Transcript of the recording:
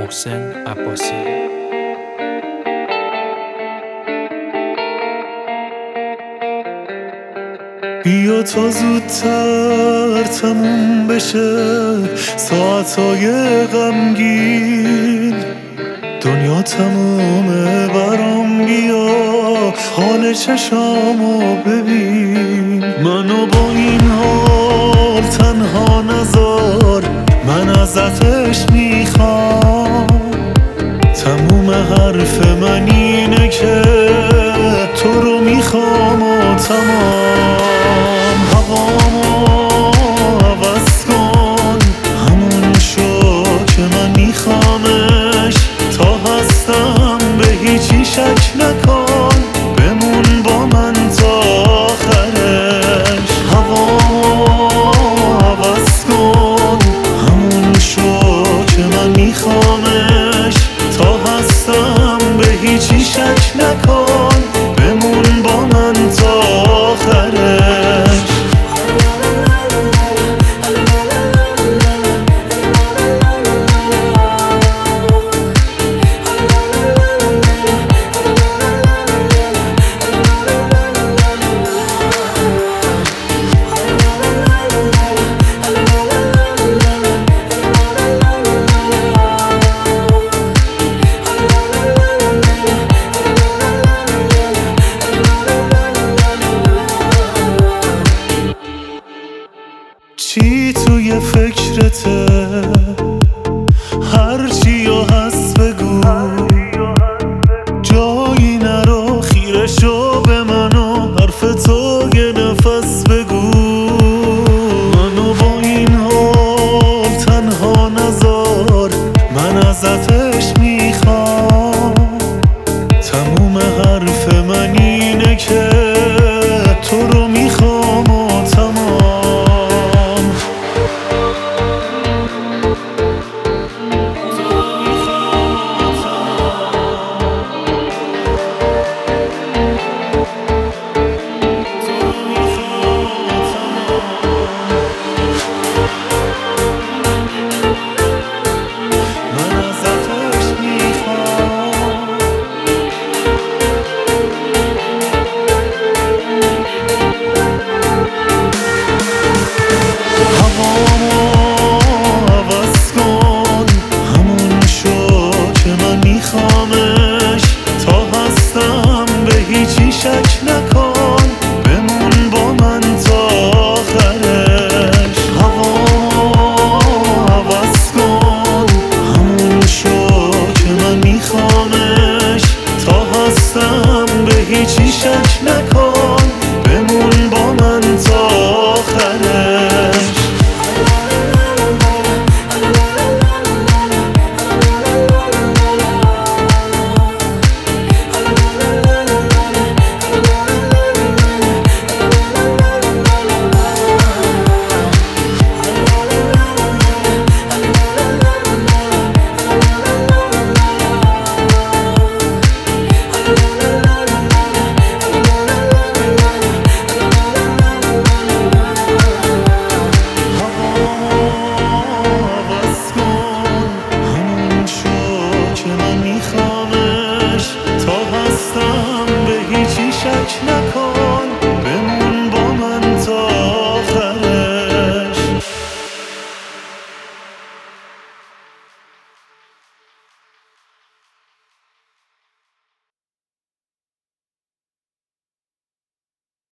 محسن عباسی. بیا تا زودتر تموم بشه ساعتهای غمگین، دنیا تمومه برام، بیا حال چشامو ببین. منو با این حال تنها نذار، من ازتش میخوام. تموم حرف من اینه که تو رو میخوام و تمام. هوامو عوض کن، همون شو که من میخوامش. تا هستم به هیچی شک نکن، بمون با من تا آخرش. هوامو عوض کن، همون شو که من میخوامش. تا هستم به هیچی شک نکن، بمون با من تا آخرش. چی توی فکرته